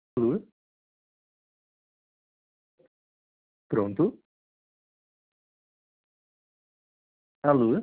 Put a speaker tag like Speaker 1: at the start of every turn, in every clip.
Speaker 1: Alô? Pronto? Alô?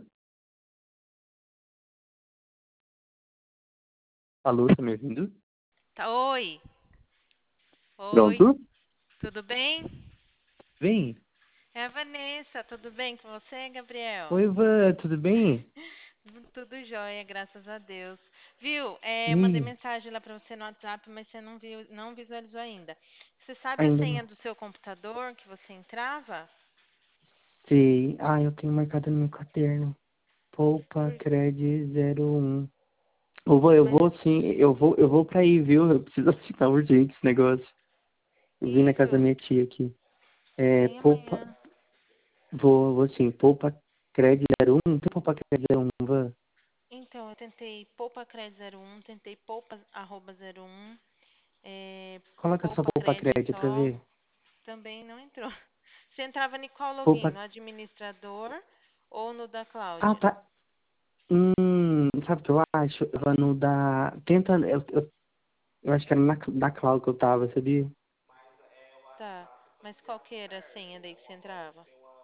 Speaker 1: Alô, tá me ouvindo?
Speaker 2: Tá, oi, oi,
Speaker 1: Pronto?
Speaker 2: tudo bem?
Speaker 1: Vem.
Speaker 2: É a Vanessa, tudo bem com você, Gabriel?
Speaker 1: Oi, Ivan, tudo bem?
Speaker 2: Tudo jóia, graças a Deus. Viu?
Speaker 1: E
Speaker 2: Eu mandei
Speaker 1: aí?
Speaker 2: mensagem lá pra você no WhatsApp, mas você não viu, não visualizou ainda. Você sabe a
Speaker 1: Ainda
Speaker 2: senha
Speaker 1: não.
Speaker 2: do seu computador que você entrava?
Speaker 1: Sei. Ah, eu tenho marcado no meu caderno. Poupa
Speaker 2: Por-
Speaker 1: Cred 01. Eu
Speaker 2: Mas
Speaker 1: vou sim, eu vou pra aí, viu? Eu preciso assinar urgente esse negócio. Eu vim na casa da
Speaker 2: isso,
Speaker 1: minha tia aqui. É,
Speaker 2: vem
Speaker 1: poupa,
Speaker 2: amanhã.
Speaker 1: vou sim, poupa Cred 01, tem poupa Cred 01, Ivan?
Speaker 2: Então, eu tentei Poupa Cred 01, tentei Poupa arroba 01,
Speaker 1: Coloca só
Speaker 2: Poupa
Speaker 1: poupa
Speaker 2: Cred
Speaker 1: Cred pra
Speaker 2: só,
Speaker 1: ver.
Speaker 2: também não entrou. Você entrava em qual login?
Speaker 1: Poupa...
Speaker 2: No administrador ou no da
Speaker 1: Ah,
Speaker 2: Cloud?
Speaker 1: tá. Sabe o que eu acho? Eu vou no da... Tenta... Eu acho que era da Cloud que eu tava, sabia?
Speaker 2: Tá. Mas qual que era a senha daí que você entrava?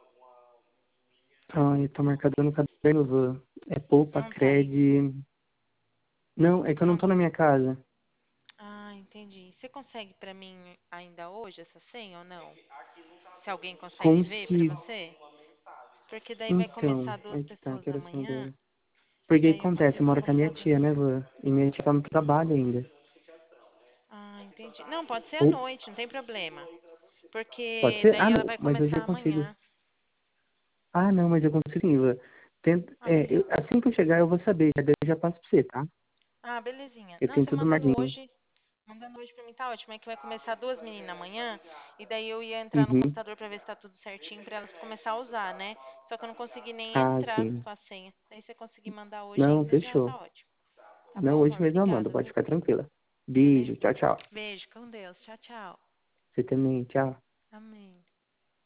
Speaker 1: Ai, tá marcado no caderno, Van. É poupa
Speaker 2: Não tá aí.
Speaker 1: Cred... Não, é que eu não
Speaker 2: Não.
Speaker 1: tô na minha casa.
Speaker 2: Ah, entendi. Você consegue pra mim ainda hoje essa senha ou não? Se alguém consegue ver pra
Speaker 1: Consigo.
Speaker 2: você? Porque daí vai
Speaker 1: Então,
Speaker 2: começar duas
Speaker 1: aí que tá,
Speaker 2: pessoas
Speaker 1: que horas são
Speaker 2: amanhã
Speaker 1: agora? Porque o que
Speaker 2: e daí eu
Speaker 1: acontece? Eu
Speaker 2: preciso
Speaker 1: moro com a minha
Speaker 2: começar duas.
Speaker 1: tia, né, Van? E minha tia tá no trabalho ainda.
Speaker 2: Ah, entendi. Não, pode ser à
Speaker 1: Ou,
Speaker 2: noite, não tem problema.
Speaker 1: pode
Speaker 2: Porque
Speaker 1: ser? Ah,
Speaker 2: daí ela
Speaker 1: não,
Speaker 2: vai
Speaker 1: mas hoje
Speaker 2: começar
Speaker 1: eu consigo.
Speaker 2: amanhã.
Speaker 1: Ah, não, mas eu consigo sim, Van.
Speaker 2: Ah, beleza.
Speaker 1: Assim que eu chegar, eu vou saber. Daí eu já passo pra você, tá?
Speaker 2: Ah, belezinha.
Speaker 1: Eu
Speaker 2: Não,
Speaker 1: tenho
Speaker 2: você
Speaker 1: tudo
Speaker 2: mandando
Speaker 1: marquinho.
Speaker 2: hoje. Mandando hoje pra mim tá ótimo. É que vai começar duas meninas amanhã. E daí eu ia entrar no
Speaker 1: Uhum.
Speaker 2: computador pra ver se tá tudo certinho pra elas começar a usar, né? Só que eu não consegui nem
Speaker 1: Ah,
Speaker 2: entrar
Speaker 1: sim.
Speaker 2: com a senha. Daí se você conseguir mandar hoje
Speaker 1: Não,
Speaker 2: ainda já tá
Speaker 1: fechou.
Speaker 2: ótimo. Tá
Speaker 1: Não,
Speaker 2: bom,
Speaker 1: hoje
Speaker 2: amor?
Speaker 1: mesmo eu mando,
Speaker 2: Obrigada,
Speaker 1: pode
Speaker 2: viu?
Speaker 1: ficar tranquila. Beijo,
Speaker 2: Beleza.
Speaker 1: tchau, tchau.
Speaker 2: Beijo, com Deus. Tchau, tchau.
Speaker 1: Você também, tchau.
Speaker 2: Amém.